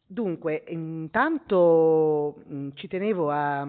Dunque, intanto ci tenevo a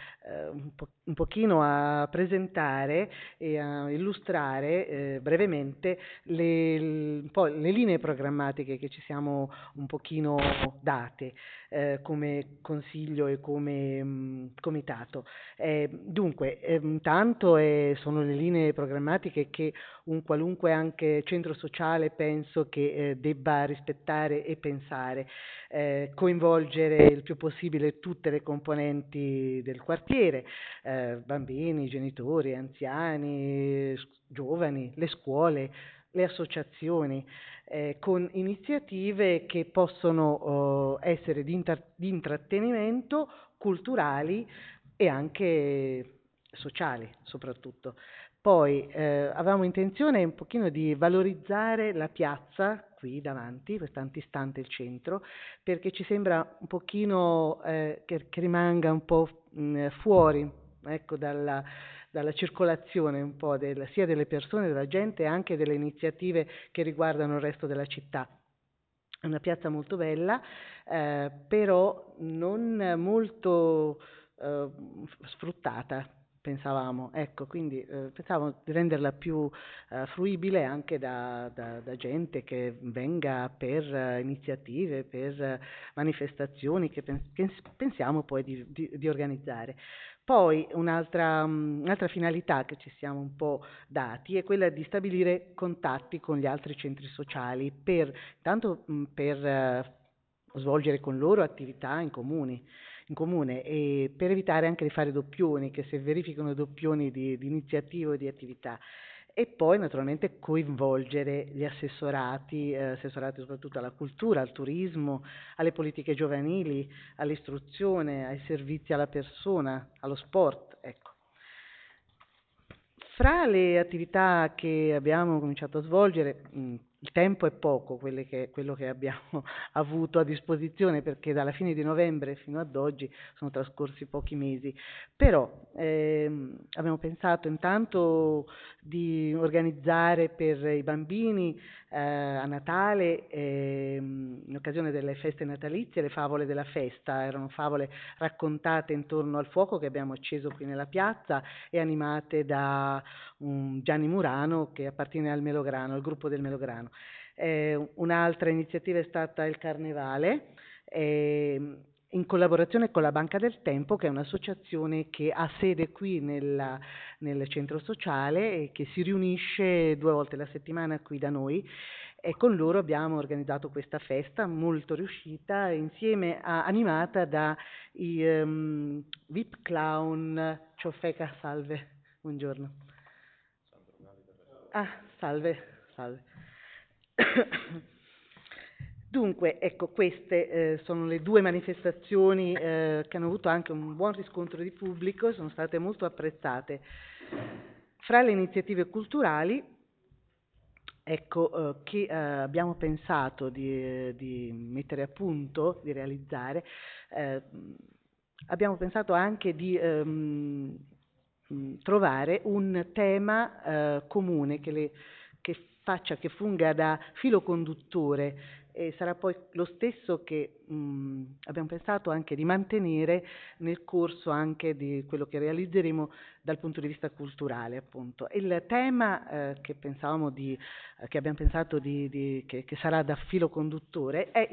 un pochino a presentare e a illustrare brevemente un po' le linee programmatiche che ci siamo un pochino date come consiglio e come comitato. Dunque, intanto sono le linee programmatiche che un qualunque anche centro sociale penso che debba rispettare e pensare, coinvolgere il più possibile tutte le componenti del quartiere, bambini, genitori, anziani, giovani, le scuole, le associazioni, con iniziative che possono essere di intrattenimento, culturali e anche sociali soprattutto. Poi avevamo intenzione un pochino di valorizzare la piazza qui davanti, quest'antistante il centro, perché ci sembra un pochino che rimanga un po' fuori, ecco, dalla circolazione un po' sia delle persone, della gente, e anche delle iniziative che riguardano il resto della città. È una piazza molto bella, però non molto eh, sfruttata, pensavamo. Ecco, quindi pensavamo di renderla più fruibile anche da gente che venga per iniziative, per manifestazioni che pensiamo poi di organizzare. Poi un'altra finalità che ci siamo un po' dati è quella di stabilire contatti con gli altri centri sociali tanto per svolgere con loro attività in comune e per evitare anche di fare doppioni, che se verificano doppioni di iniziative o di attività. E poi naturalmente coinvolgere gli assessorati soprattutto alla cultura, al turismo, alle politiche giovanili, all'istruzione, ai servizi alla persona, allo sport, ecco. Fra le attività che abbiamo cominciato a svolgere, il tempo è poco, quello che abbiamo avuto a disposizione, perché dalla fine di novembre fino ad oggi sono trascorsi pochi mesi, però abbiamo pensato intanto di organizzare per i bambini a Natale, in occasione delle feste natalizie, le favole della festa. Erano favole raccontate intorno al fuoco che abbiamo acceso qui nella piazza e animate da un Gianni Murano che appartiene al Melograno, al gruppo del Melograno. Un'altra iniziativa è stata il Carnevale, in collaborazione con la Banca del Tempo, che è un'associazione che ha sede qui nel centro sociale e che si riunisce 2 volte alla settimana qui da noi. E con loro abbiamo organizzato questa festa molto riuscita, animata da VIP Clown Ciofeca. Salve, buongiorno. Ah, salve, salve. Dunque, ecco, queste sono le due manifestazioni che hanno avuto anche un buon riscontro di pubblico e sono state molto apprezzate. Fra le iniziative culturali, ecco, che abbiamo pensato di mettere a punto, di realizzare, eh, abbiamo pensato anche di trovare un tema comune che che funga da filo conduttore, e sarà poi lo stesso che abbiamo pensato anche di mantenere nel corso anche di quello che realizzeremo dal punto di vista culturale, appunto. Il tema che abbiamo pensato che sarà da filo conduttore è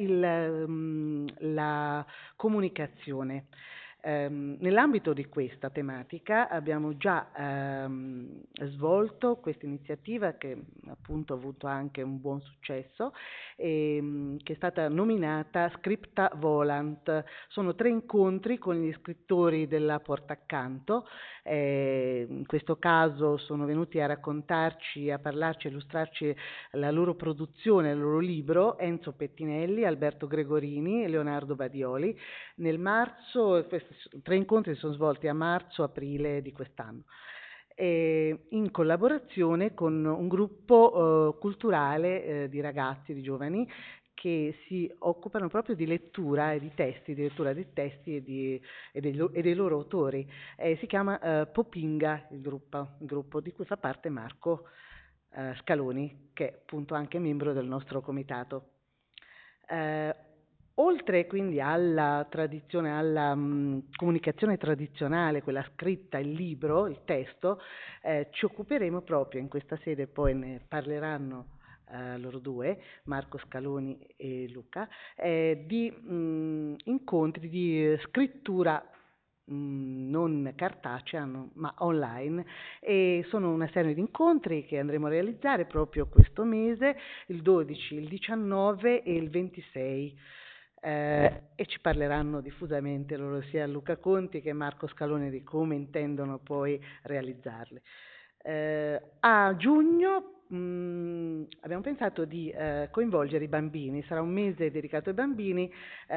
la comunicazione. Nell'ambito di questa tematica abbiamo già svolto questa iniziativa che appunto ha avuto anche un buon successo, che è stata nominata Scripta Volant. Sono 3 incontri con gli scrittori della Porta Accanto. In questo caso sono venuti a raccontarci, a parlarci, a illustrarci la loro produzione, il loro libro, Enzo Pettinelli, Alberto Gregorini e Leonardo Badioli. Nel marzo, questi 3 incontri si sono svolti a marzo-aprile di quest'anno, in collaborazione con un gruppo culturale di ragazzi, di giovani, che si occupano proprio di lettura e di testi, di lettura di testi e dei loro autori. Si chiama Popinga il gruppo di cui fa parte Marco Scaloni, che è appunto anche membro del nostro comitato. Eh, Oltre quindi alla tradizione, alla comunicazione tradizionale, quella scritta, il libro, il testo, ci occuperemo proprio in questa sede, poi ne parleranno loro due, Marco Scaloni e Luca, di incontri di scrittura non cartacea, ma online, e sono una serie di incontri che andremo a realizzare proprio questo mese, il 12, il 19 e il 26. E ci parleranno diffusamente loro, sia Luca Conti che Marco Scaloni, di come intendono poi realizzarli. A giugno abbiamo pensato di coinvolgere i bambini, sarà un mese dedicato ai bambini,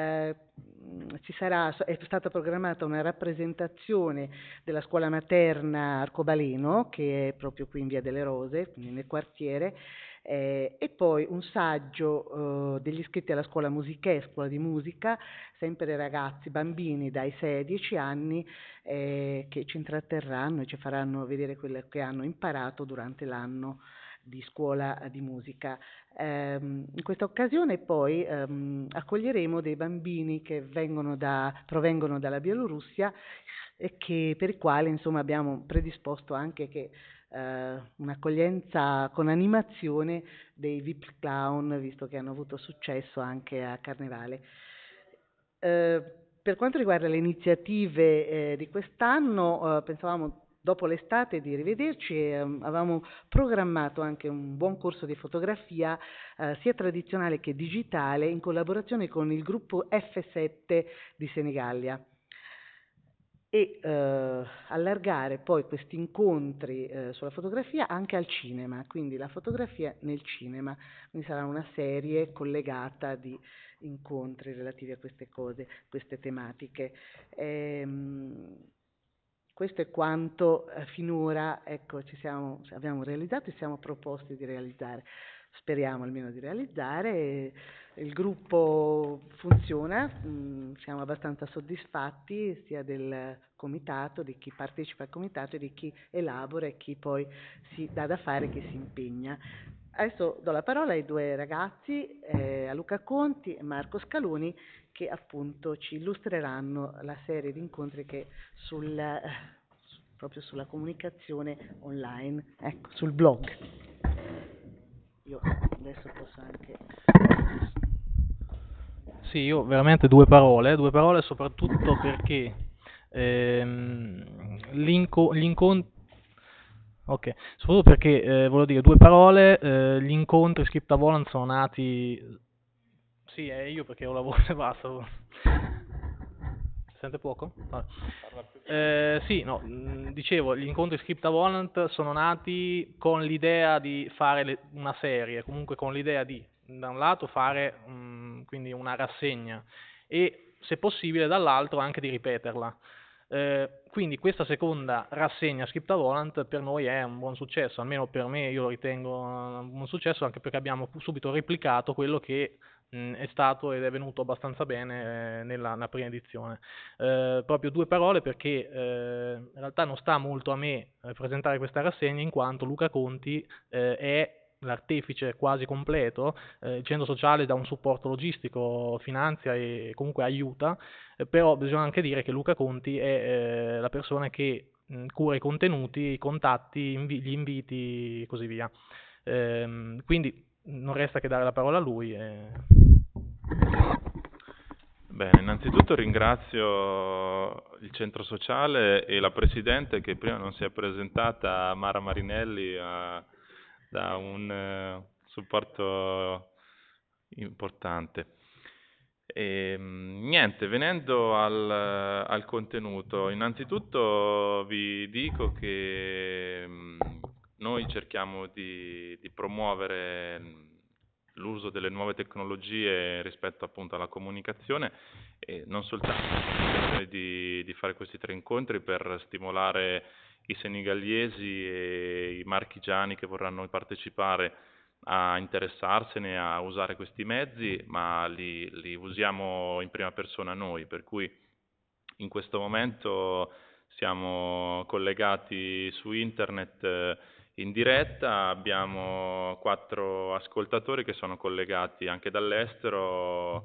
è stata programmata una rappresentazione della scuola materna Arcobaleno, che è proprio qui in Via delle Rose, quindi nel quartiere, e poi un saggio degli iscritti alla scuola Musichè, scuola di musica, sempre ragazzi, bambini dai 6 ai 10 anni, che ci intratterranno e ci faranno vedere quello che hanno imparato durante l'anno di scuola di musica. In questa occasione poi accoglieremo dei bambini che provengono dalla Bielorussia e per i quali insomma abbiamo predisposto anche un'accoglienza con animazione dei VIP Clown, visto che hanno avuto successo anche a Carnevale. Eh, per quanto riguarda le iniziative di quest'anno, pensavamo dopo l'estate di rivederci e avevamo programmato anche un buon corso di fotografia, sia tradizionale che digitale, in collaborazione con il gruppo F7 di Senigallia, e allargare poi questi incontri sulla fotografia anche al cinema, quindi la fotografia nel cinema, quindi sarà una serie collegata di incontri relativi a queste cose, queste tematiche. Ehm, Questo è quanto finora, ecco, abbiamo realizzato e siamo proposti di realizzare. Speriamo almeno di realizzare. Il gruppo funziona, siamo abbastanza soddisfatti sia del comitato, di chi partecipa al comitato e di chi elabora e chi poi si dà da fare, che si impegna. Adesso do la parola ai due ragazzi, a Luca Conti e Marco Scaloni, che appunto ci illustreranno la serie di incontri che proprio sulla comunicazione online, ecco, sul blog. Io adesso posso anche... Sì, io veramente due parole soprattutto perché gli incontri. Ok, soprattutto perché volevo dire due parole, gli incontri Script a Volant sono nati. Sì, è io perché ho lavoro e basta. Si sente poco? Vabbè. Sì, no, dicevo, gli incontri Script a Volant sono nati con l'idea di fare una serie, comunque con l'idea di, da un lato, fare quindi una rassegna e, se possibile, dall'altro anche di ripeterla. Quindi questa seconda rassegna Script a Volant per noi è un buon successo, almeno per me io lo ritengo un buon successo, anche perché abbiamo subito replicato quello che è stato ed è venuto abbastanza bene nella prima edizione. Proprio due parole perché in realtà non sta molto a me presentare questa rassegna, in quanto Luca Conti è l'artefice quasi completo. Il centro sociale dà un supporto logistico, finanzia e comunque aiuta, però bisogna anche dire che Luca Conti è la persona che cura i contenuti, i contatti, gli inviti e così via. Quindi non resta che dare la parola a lui. Bene, innanzitutto ringrazio il centro sociale e la presidente che prima non si è presentata, Mara Marinelli, da un supporto importante. Niente, venendo al contenuto, innanzitutto vi dico che noi cerchiamo di promuovere l'uso delle nuove tecnologie rispetto appunto alla comunicazione e non soltanto di fare questi 3 incontri per stimolare i senegallesi e i marchigiani che vorranno partecipare a interessarsene, a usare questi mezzi, ma li usiamo in prima persona noi, per cui in questo momento siamo collegati su internet in diretta, abbiamo 4 ascoltatori che sono collegati anche dall'estero,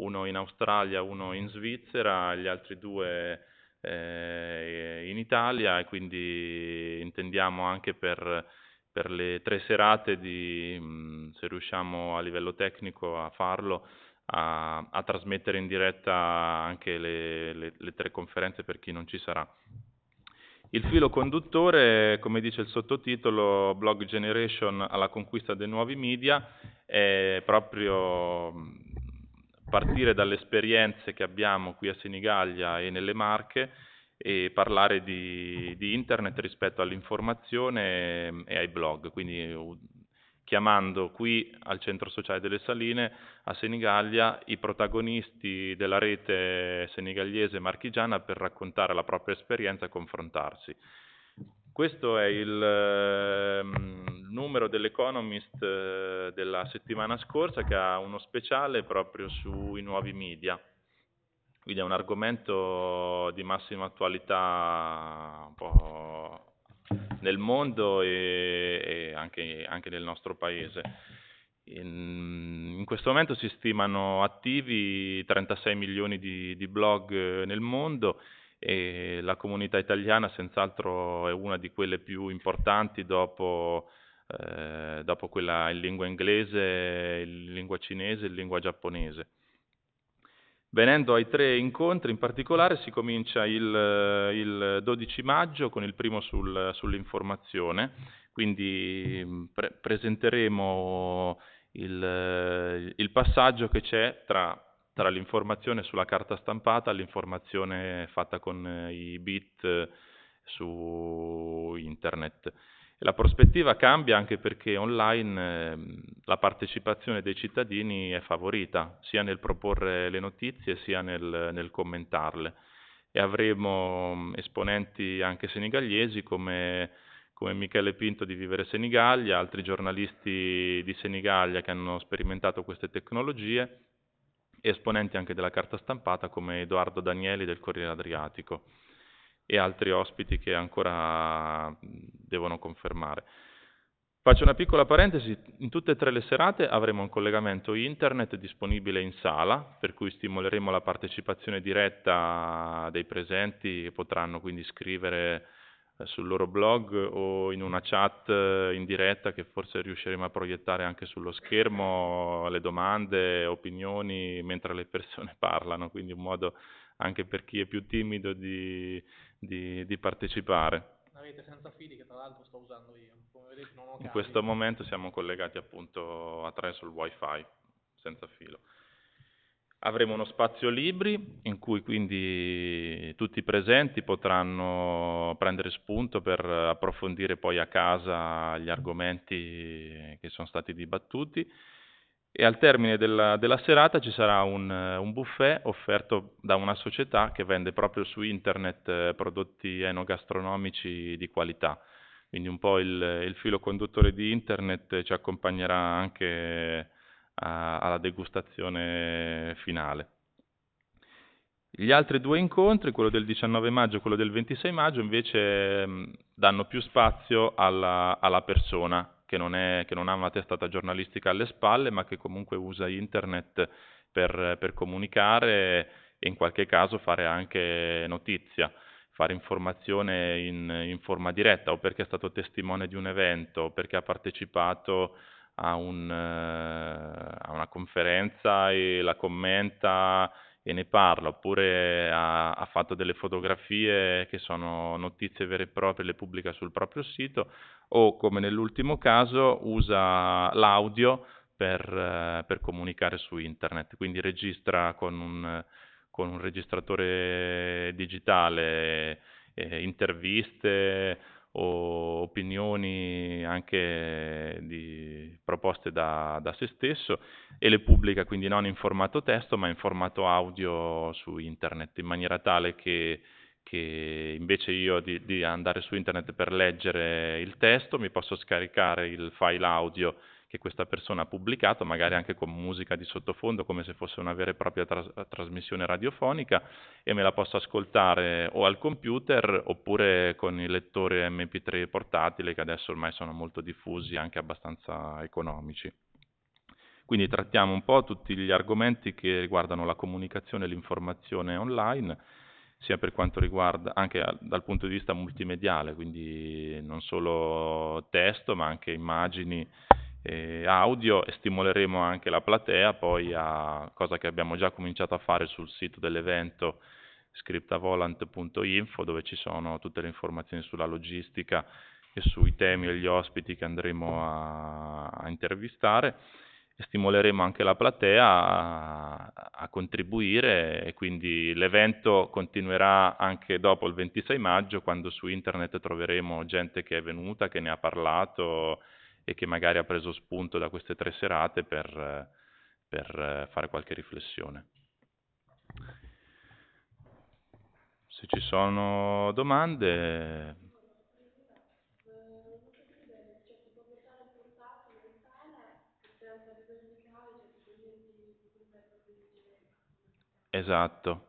uno in Australia, uno in Svizzera, gli altri due in Italia, e quindi intendiamo anche per le 3 serate se riusciamo a livello tecnico a farlo, a trasmettere in diretta anche le 3 conferenze per chi non ci sarà. Il filo conduttore, come dice il sottotitolo, Blog Generation alla conquista dei nuovi media, è proprio partire dalle esperienze che abbiamo qui a Senigallia e nelle Marche e parlare di internet rispetto all'informazione e ai blog, quindi chiamando qui al Centro Sociale delle Saline, a Senigallia, i protagonisti della rete senigalliese marchigiana per raccontare la propria esperienza e confrontarsi. Questo è il numero dell'Economist della settimana scorsa, che ha uno speciale proprio sui nuovi media. Quindi è un argomento di massima attualità un po' nel mondo e anche nel nostro paese. In questo momento si stimano attivi 36 milioni di blog nel mondo, e la comunità italiana senz'altro è una di quelle più importanti dopo quella in lingua inglese, in lingua cinese e in lingua giapponese. Venendo ai 3 incontri in particolare, si comincia il 12 maggio con il primo sull'informazione, quindi presenteremo il passaggio che c'è tra l'informazione sulla carta stampata e l'informazione fatta con i bit su internet. La prospettiva cambia anche perché online la partecipazione dei cittadini è favorita, sia nel proporre le notizie sia nel commentarle. E avremo esponenti anche senigalliesi come Michele Pinto di Vivere Senigallia, altri giornalisti di Senigallia che hanno sperimentato queste tecnologie, e esponenti anche della carta stampata come Edoardo Danieli del Corriere Adriatico e altri ospiti che ancora devono confermare. Faccio una piccola parentesi: in tutte e 3 le serate avremo un collegamento internet disponibile in sala, per cui stimoleremo la partecipazione diretta dei presenti, che potranno quindi scrivere sul loro blog o in una chat in diretta, che forse riusciremo a proiettare anche sullo schermo, le domande, opinioni mentre le persone parlano, quindi un modo anche per chi è più timido di partecipare. Una rete senza fili che tra l'altro sto usando io. Come vedete non ho cavi. In questo momento siamo collegati appunto attraverso il wifi senza filo. Avremo uno spazio libri in cui quindi tutti i presenti potranno prendere spunto per approfondire poi a casa gli argomenti che sono stati dibattuti, e al termine della serata ci sarà un buffet offerto da una società che vende proprio su internet prodotti enogastronomici di qualità. Quindi un po' il filo conduttore di internet ci accompagnerà anche alla degustazione finale. Gli altri 2 incontri, quello del 19 maggio e quello del 26 maggio, invece danno più spazio alla persona che non ha una testata giornalistica alle spalle, ma che comunque usa internet per comunicare e in qualche caso fare anche notizia, fare informazione in forma diretta, o perché è stato testimone di un evento, o perché ha partecipato a una conferenza e la commenta e ne parla, oppure ha fatto delle fotografie che sono notizie vere e proprie e le pubblica sul proprio sito, o come nell'ultimo caso usa l'audio per comunicare su internet, quindi registra con un registratore digitale interviste o opinioni anche proposte da se stesso, e le pubblica quindi non in formato testo ma in formato audio su internet, in maniera tale che invece io di andare su internet per leggere il testo mi posso scaricare il file audio che questa persona ha pubblicato, magari anche con musica di sottofondo, come se fosse una vera e propria trasmissione radiofonica, e me la posso ascoltare o al computer oppure con il lettore MP3 portatile, che adesso ormai sono molto diffusi, anche abbastanza economici. Quindi trattiamo un po' tutti gli argomenti che riguardano la comunicazione e l'informazione online, sia per quanto riguarda anche dal punto di vista multimediale, quindi non solo testo ma anche immagini e audio, e stimoleremo anche la platea poi a cosa che abbiamo già cominciato a fare sul sito dell'evento scriptavolant.info, dove ci sono tutte le informazioni sulla logistica e sui temi e gli ospiti che andremo a intervistare, e stimoleremo anche la platea a contribuire, e quindi l'evento continuerà anche dopo il 26 maggio, quando su internet troveremo gente che è venuta, che ne ha parlato e che magari ha preso spunto da queste 3 serate per fare qualche riflessione. Se ci sono domande. Esatto.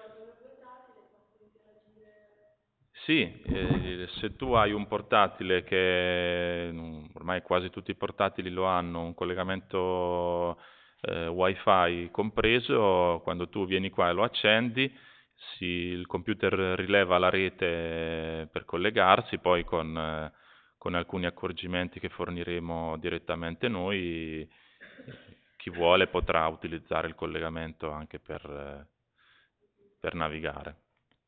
Sì, se tu hai un portatile che ormai quasi tutti i portatili lo hanno, un collegamento wifi compreso, quando tu vieni qua e lo accendi, il computer rileva la rete per collegarsi, poi con alcuni accorgimenti che forniremo direttamente noi, chi vuole potrà utilizzare il collegamento anche per navigare.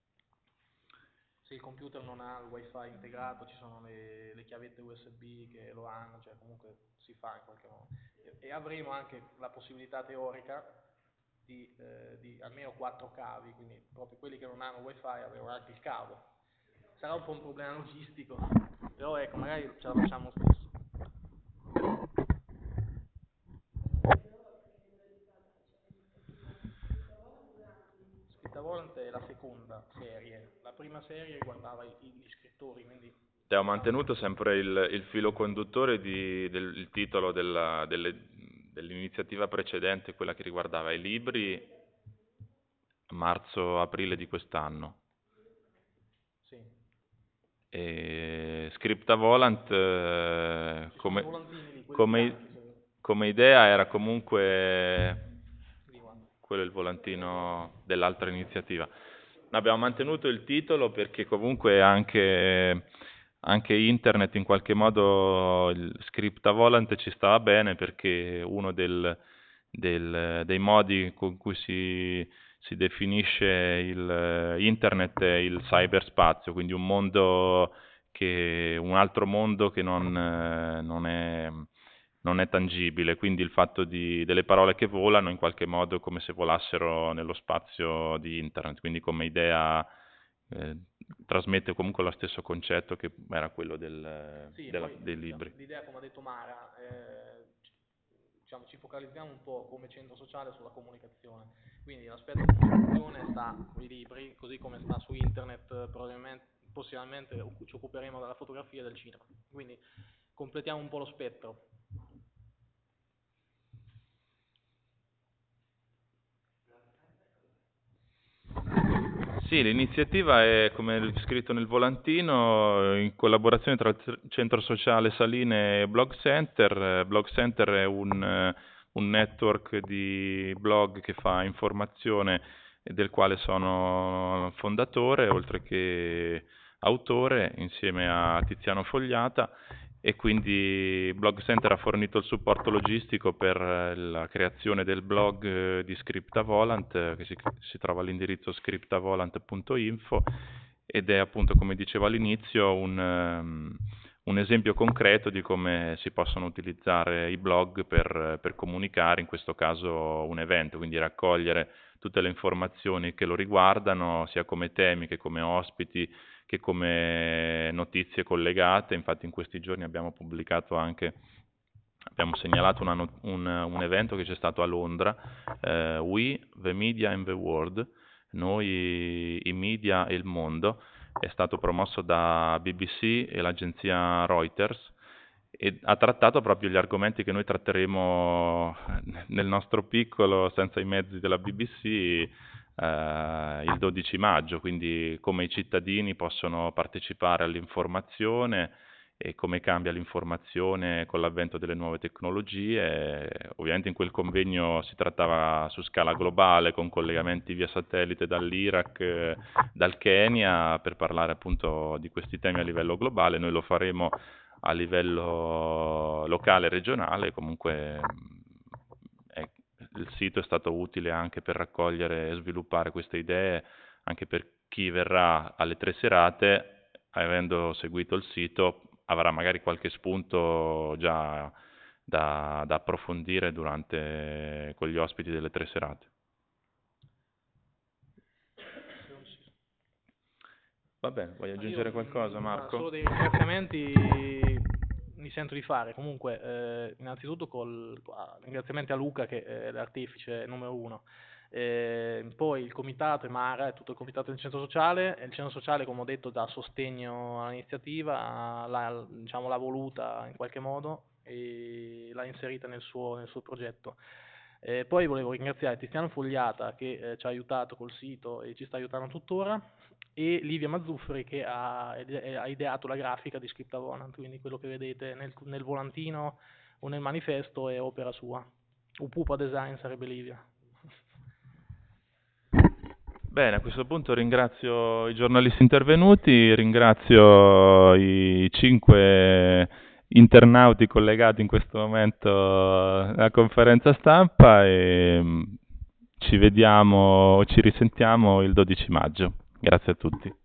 Se il computer non ha il wifi integrato, ci sono le chiavette USB che lo hanno, cioè comunque si fa in qualche modo. E avremo anche la possibilità teorica di almeno 4 cavi, quindi proprio quelli che non hanno wifi avranno anche il cavo. Sarà un po' un problema logistico, però ecco, magari ce la facciamo stesso. Scriptavolant è la seconda serie, la prima serie riguardava gli scrittori, quindi Ho mantenuto sempre il filo conduttore del titolo dell'iniziativa precedente, quella che riguardava i libri, marzo-aprile di quest'anno. sì. E Scriptavolant Ci sono i volantini lì, quelli come, bianchi, come idea era comunque di qua. quello è il volantino dell'altra iniziativa. Abbiamo mantenuto il titolo perché comunque anche internet in qualche modo, il Scriptavolant ci stava bene, perché uno dei modi con cui si definisce internet è il cyberspazio, quindi un altro mondo che non è tangibile, quindi il fatto delle parole che volano in qualche modo è come se volassero nello spazio di internet, quindi come idea trasmette comunque lo stesso concetto che era quello Sì, e poi dei libri. l'idea, come ha detto Mara, diciamo, ci focalizziamo un po' come centro sociale sulla comunicazione, quindi l'aspetto di comunicazione sta sui libri, così come sta su internet, prossimamente ci occuperemo della fotografia e del cinema, quindi completiamo un po' lo spettro. Sì, l'iniziativa è, come scritto nel volantino, in collaborazione tra il Centro Sociale Saline e Blog Center. Blog Center è un network di blog che fa informazione e del quale sono fondatore, oltre che autore, insieme a Tiziano Fogliata, e quindi Blog Center ha fornito il supporto logistico per la creazione del blog di Scriptavolant, che si trova all'indirizzo scriptavolant.info, ed è appunto, come dicevo all'inizio, un esempio concreto di come si possono utilizzare i blog per comunicare, in questo caso un evento, quindi raccogliere tutte le informazioni che lo riguardano, sia come temi che come ospiti, che come notizie collegate. Infatti in questi giorni abbiamo segnalato un evento che c'è stato a Londra, We, the Media and the World, noi, i media e il mondo, è stato promosso da BBC e l'agenzia Reuters, e ha trattato proprio gli argomenti che noi tratteremo nel nostro piccolo, senza i mezzi della BBC, il 12 maggio, quindi come i cittadini possono partecipare all'informazione e come cambia l'informazione con l'avvento delle nuove tecnologie. Ovviamente in quel convegno si trattava su scala globale, con collegamenti via satellite dall'Iraq, dal Kenya, per parlare appunto di questi temi a livello globale. Noi lo faremo a livello locale e regionale. Comunque il sito è stato utile anche per raccogliere e sviluppare queste idee, anche per chi verrà alle 3 serate, avendo seguito il sito, avrà magari qualche spunto già da approfondire durante con gli ospiti delle 3 serate. Va bene, vuoi aggiungere qualcosa, Marco? Solo dei ringraziamenti mi sento di fare. Comunque, innanzitutto ringraziamenti a Luca, che è l'artefice numero 1. Poi il comitato e Mara e tutto il comitato del centro sociale. E il centro sociale, come ho detto, dà sostegno all'iniziativa, diciamo, l'ha voluta in qualche modo e l'ha inserita nel suo progetto. Poi volevo ringraziare Tiziano Fogliata, che ci ha aiutato col sito e ci sta aiutando tuttora, e Livia Mazzuffri, che ha ideato la grafica di Scriptavonant, quindi quello che vedete nel volantino o nel manifesto è opera sua. Upupa Design sarebbe Livia. Bene, a questo punto ringrazio i giornalisti intervenuti, ringrazio i 5 internauti collegati in questo momento alla conferenza stampa e ci vediamo o ci risentiamo il 12 maggio. Grazie a tutti.